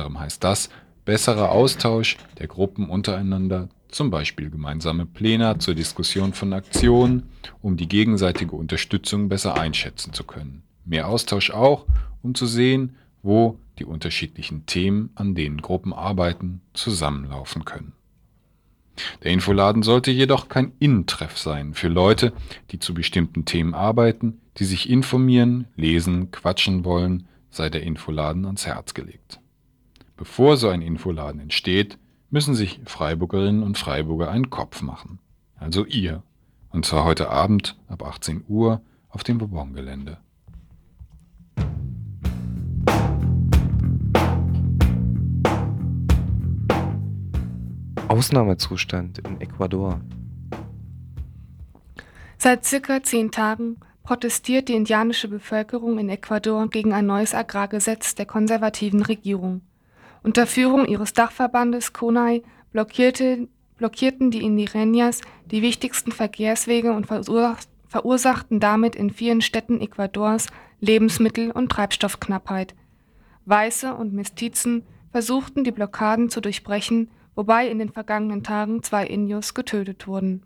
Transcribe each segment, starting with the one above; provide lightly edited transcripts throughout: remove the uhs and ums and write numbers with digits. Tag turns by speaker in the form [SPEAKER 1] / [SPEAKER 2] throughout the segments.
[SPEAKER 1] anderem heißt das besserer Austausch der Gruppen untereinander, zum Beispiel gemeinsame Pläne zur Diskussion von Aktionen, um die gegenseitige Unterstützung besser einschätzen zu können. Mehr Austausch auch, um zu sehen, wo die unterschiedlichen Themen, an denen Gruppen arbeiten, zusammenlaufen können. Der Infoladen sollte jedoch kein Innentreff sein für Leute, die zu bestimmten Themen arbeiten, die sich informieren, lesen, quatschen wollen, sei der Infoladen ans Herz gelegt. Bevor so ein Infoladen entsteht, müssen sich Freiburgerinnen und Freiburger einen Kopf machen. Also ihr. Und zwar heute Abend ab 18 Uhr auf dem Bourbon-Gelände.
[SPEAKER 2] Ausnahmezustand in Ecuador.
[SPEAKER 3] Seit circa 10 Tagen protestiert die indianische Bevölkerung in Ecuador gegen ein neues Agrargesetz der konservativen Regierung. Unter Führung ihres Dachverbandes CONAI blockierten die Indigenas die wichtigsten Verkehrswege und verursachten damit in vielen Städten Ecuadors Lebensmittel- und Treibstoffknappheit. Weiße und Mestizen versuchten die Blockaden zu durchbrechen, wobei in den vergangenen Tagen 2 Indios getötet wurden.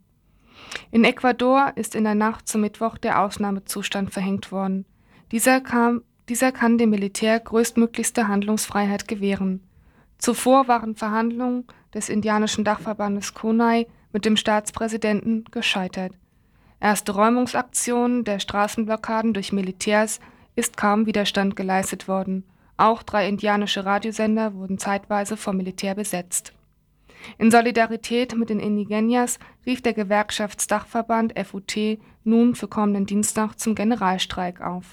[SPEAKER 3] In Ecuador ist in der Nacht zum Mittwoch der Ausnahmezustand verhängt worden. Dieser kann dem Militär größtmöglichste Handlungsfreiheit gewähren. Zuvor waren Verhandlungen des indianischen Dachverbandes CONAI mit dem Staatspräsidenten gescheitert. Erste Räumungsaktionen der Straßenblockaden durch Militärs ist kaum Widerstand geleistet worden. Auch 3 indianische Radiosender wurden zeitweise vom Militär besetzt. In Solidarität mit den Indigenas rief der Gewerkschaftsdachverband FUT nun für kommenden Dienstag zum Generalstreik auf.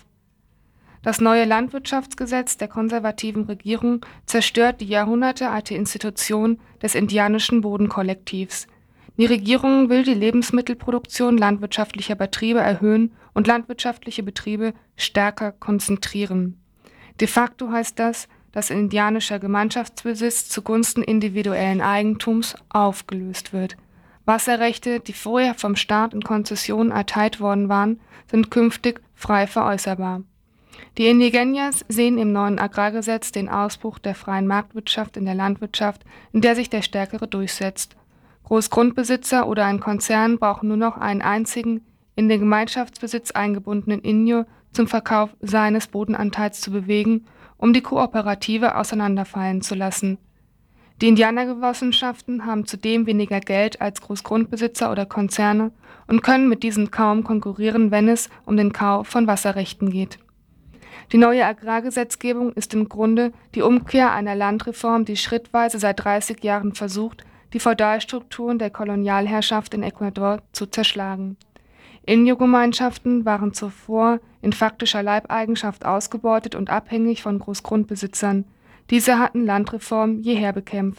[SPEAKER 3] Das neue Landwirtschaftsgesetz der konservativen Regierung zerstört die jahrhundertealte Institution des indianischen Bodenkollektivs. Die Regierung will die Lebensmittelproduktion landwirtschaftlicher Betriebe erhöhen und landwirtschaftliche Betriebe stärker konzentrieren. De facto heißt das, dass indianischer Gemeinschaftsbesitz zugunsten individuellen Eigentums aufgelöst wird. Wasserrechte, die vorher vom Staat in Konzessionen erteilt worden waren, sind künftig frei veräußerbar. Die Indigenas sehen im neuen Agrargesetz den Ausbruch der freien Marktwirtschaft in der Landwirtschaft, in der sich der Stärkere durchsetzt. Großgrundbesitzer oder ein Konzern brauchen nur noch einen einzigen, in den Gemeinschaftsbesitz eingebundenen Indio zum Verkauf seines Bodenanteils zu bewegen, um die Kooperative auseinanderfallen zu lassen. Die Indianergenossenschaften haben zudem weniger Geld als Großgrundbesitzer oder Konzerne und können mit diesen kaum konkurrieren, wenn es um den Kauf von Wasserrechten geht. Die neue Agrargesetzgebung ist im Grunde die Umkehr einer Landreform, die schrittweise seit 30 Jahren versucht, die Feudalstrukturen der Kolonialherrschaft in Ecuador zu zerschlagen. Indio-Gemeinschaften waren zuvor in faktischer Leibeigenschaft ausgebeutet und abhängig von Großgrundbesitzern. Diese hatten Landreform jeher bekämpft.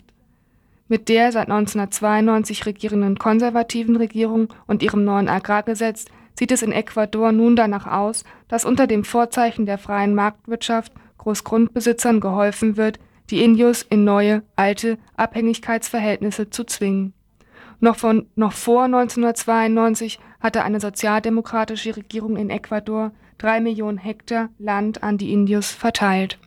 [SPEAKER 3] Mit der seit 1992 regierenden konservativen Regierung und ihrem neuen Agrargesetz sieht es in Ecuador nun danach aus, dass unter dem Vorzeichen der freien Marktwirtschaft Großgrundbesitzern geholfen wird, die Indios in neue, alte Abhängigkeitsverhältnisse zu zwingen. Noch vor 1992 hatte eine sozialdemokratische Regierung in Ecuador 3 Millionen Hektar Land an die Indios verteilt.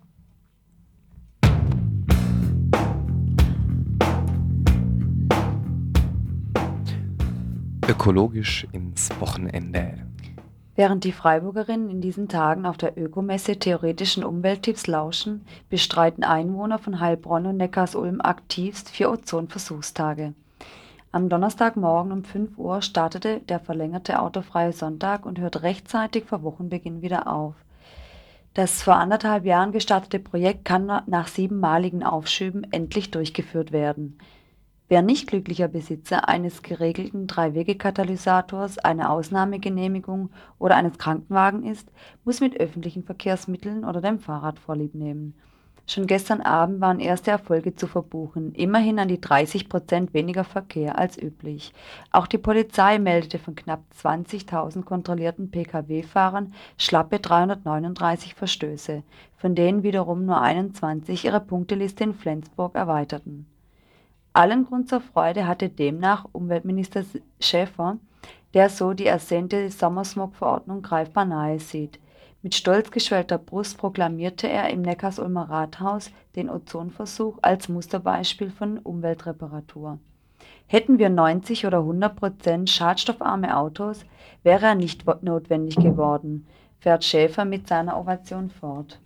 [SPEAKER 2] Ökologisch ins Wochenende.
[SPEAKER 4] Während die Freiburgerinnen in diesen Tagen auf der Ökomesse theoretischen Umwelttipps lauschen, bestreiten Einwohner von Heilbronn und Neckarsulm aktivst 4 Ozonversuchstage. Am Donnerstagmorgen um 5 Uhr startete der verlängerte autofreie Sonntag und hört rechtzeitig vor Wochenbeginn wieder auf. Das vor 1,5 Jahren gestartete Projekt kann nach 7-maligen Aufschüben endlich durchgeführt werden. Wer nicht glücklicher Besitzer eines geregelten 3-Wege-Katalysators, einer Ausnahmegenehmigung oder eines Krankenwagens ist, muss mit öffentlichen Verkehrsmitteln oder dem Fahrrad Vorlieb nehmen. Schon gestern Abend waren erste Erfolge zu verbuchen, immerhin an die 30% weniger Verkehr als üblich. Auch die Polizei meldete von knapp 20.000 kontrollierten Pkw-Fahrern schlappe 339 Verstöße, von denen wiederum nur 21 ihre Punkteliste in Flensburg erweiterten. Allen Grund zur Freude hatte demnach Umweltminister Schäfer, der so die ersehnte Sommersmog-Verordnung greifbar nahe sieht. Mit stolz geschwellter Brust proklamierte er im Neckarsulmer Rathaus den Ozonversuch als Musterbeispiel von Umweltreparatur. Hätten wir 90 oder 100% schadstoffarme Autos, wäre er nicht notwendig geworden, fährt Schäfer mit seiner Ovation fort.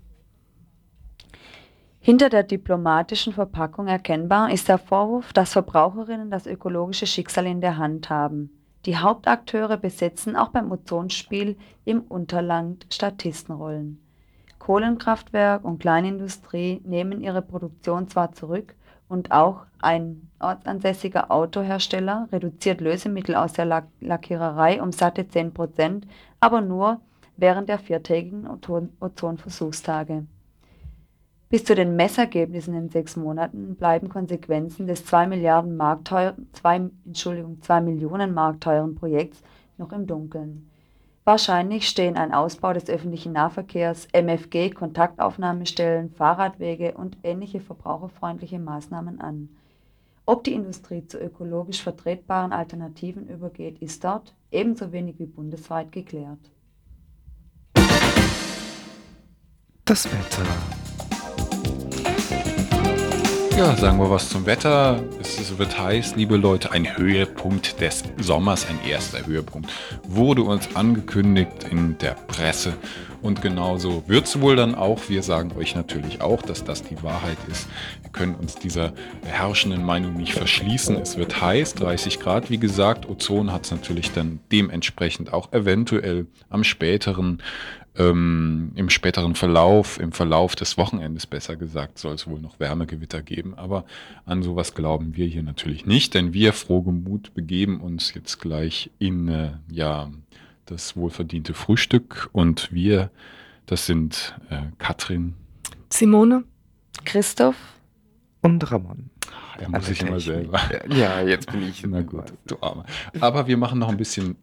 [SPEAKER 4] Hinter der diplomatischen Verpackung erkennbar ist der Vorwurf, dass Verbraucherinnen das ökologische Schicksal in der Hand haben. Die Hauptakteure besetzen auch beim Ozonspiel im Unterland Statistenrollen. Kohlenkraftwerk und Kleinindustrie nehmen ihre Produktion zwar zurück und auch ein ortsansässiger Autohersteller reduziert Lösemittel aus der Lackiererei um satte 10%, aber nur während der 4-tägigen Ozonversuchstage. Bis zu den Messergebnissen in 6 Monaten bleiben Konsequenzen des 2 Millionen Mark teuren Projekts noch im Dunkeln. Wahrscheinlich stehen ein Ausbau des öffentlichen Nahverkehrs, MFG, Kontaktaufnahmestellen, Fahrradwege und ähnliche verbraucherfreundliche Maßnahmen an. Ob die Industrie zu ökologisch vertretbaren Alternativen übergeht, ist dort ebenso wenig wie bundesweit geklärt.
[SPEAKER 2] Das Wetter.
[SPEAKER 1] Ja, sagen wir was zum Wetter. Es wird heiß, liebe Leute. Ein Höhepunkt des Sommers, ein erster Höhepunkt, wurde uns angekündigt in der Presse. Und genauso wird es wohl dann auch. Wir sagen euch natürlich auch, dass das die Wahrheit ist. Wir können uns dieser herrschenden Meinung nicht verschließen. Es wird heiß, 30 Grad, wie gesagt. Ozon hat es natürlich dann dementsprechend auch eventuell im späteren Verlauf, im Verlauf des Wochenendes besser gesagt, soll es wohl noch Wärmegewitter geben. Aber an sowas glauben wir hier natürlich nicht, denn wir frohgemut begeben uns jetzt gleich in das wohlverdiente Frühstück. Und wir, das sind Katrin,
[SPEAKER 3] Simone,
[SPEAKER 4] Christoph
[SPEAKER 2] Und Ramon.
[SPEAKER 1] er muss sich immer selber.
[SPEAKER 2] Ja, jetzt bin ich.
[SPEAKER 1] Na gut, du Armer. Aber wir machen noch ein bisschen